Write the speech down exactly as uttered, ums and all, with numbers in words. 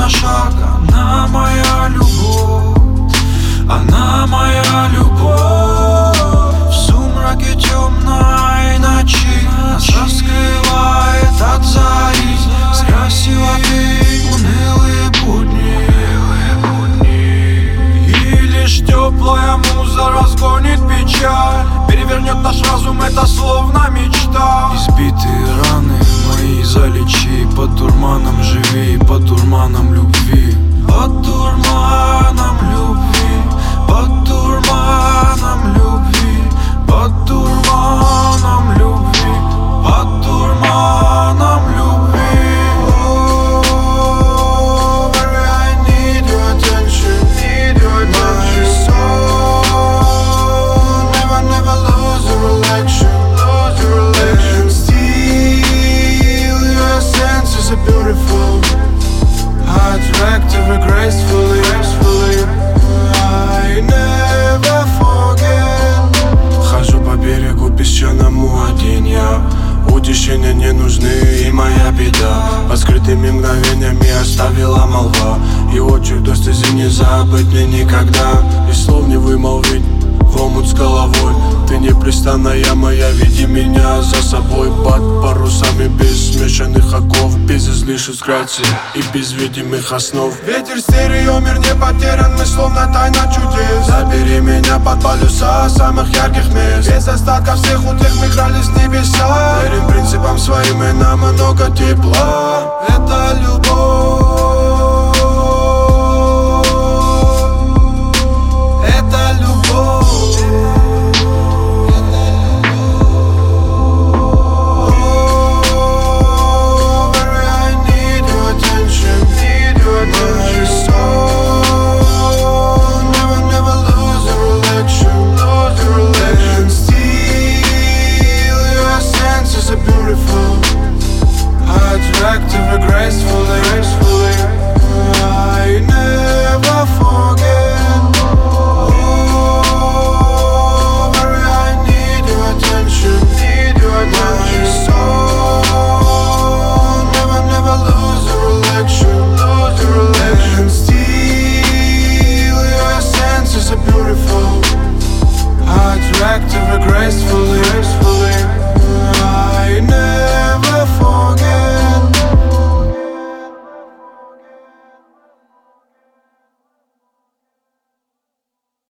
на шаг. Она моя любовь, она моя любовь. В сумраке темной ночи нас раскрывает от зари. Зря силоты унылые будни, и лишь теплая муза разгонит печаль, перевернет наш разум, это словно мечта. Избитые раны мои залечи, под дурманом живи, под дурманом любви, под дурманом любви, под дурманом любви, под дурманом любви, под дурманом любви. Oh, baby, I need your attention, need your attention. My soul never, never lose your election, lose your election. And still your senses are beautiful, attractive and gracefully, gracefully. I never forget. Хожу по берегу песчаному один я. Утешения не нужны, и моя беда под скрытыми мгновениями оставила молва. И отчих до стези не забыть мне никогда, и слов не вымолвить в омут с головой. Ты непрестанная моя, веди меня за собой под парусами без смешанных оков, без излишеств грации и без видимых основ. Ветер стерео, мир не потерян, мы словно тайна чудес. Забери меня под полюса самых ярких мест, без остатков всех утех мы крались в небеса. Верим принципам своим, и нам много тепла. Это любовь. Attractive and gracefully, gracefully.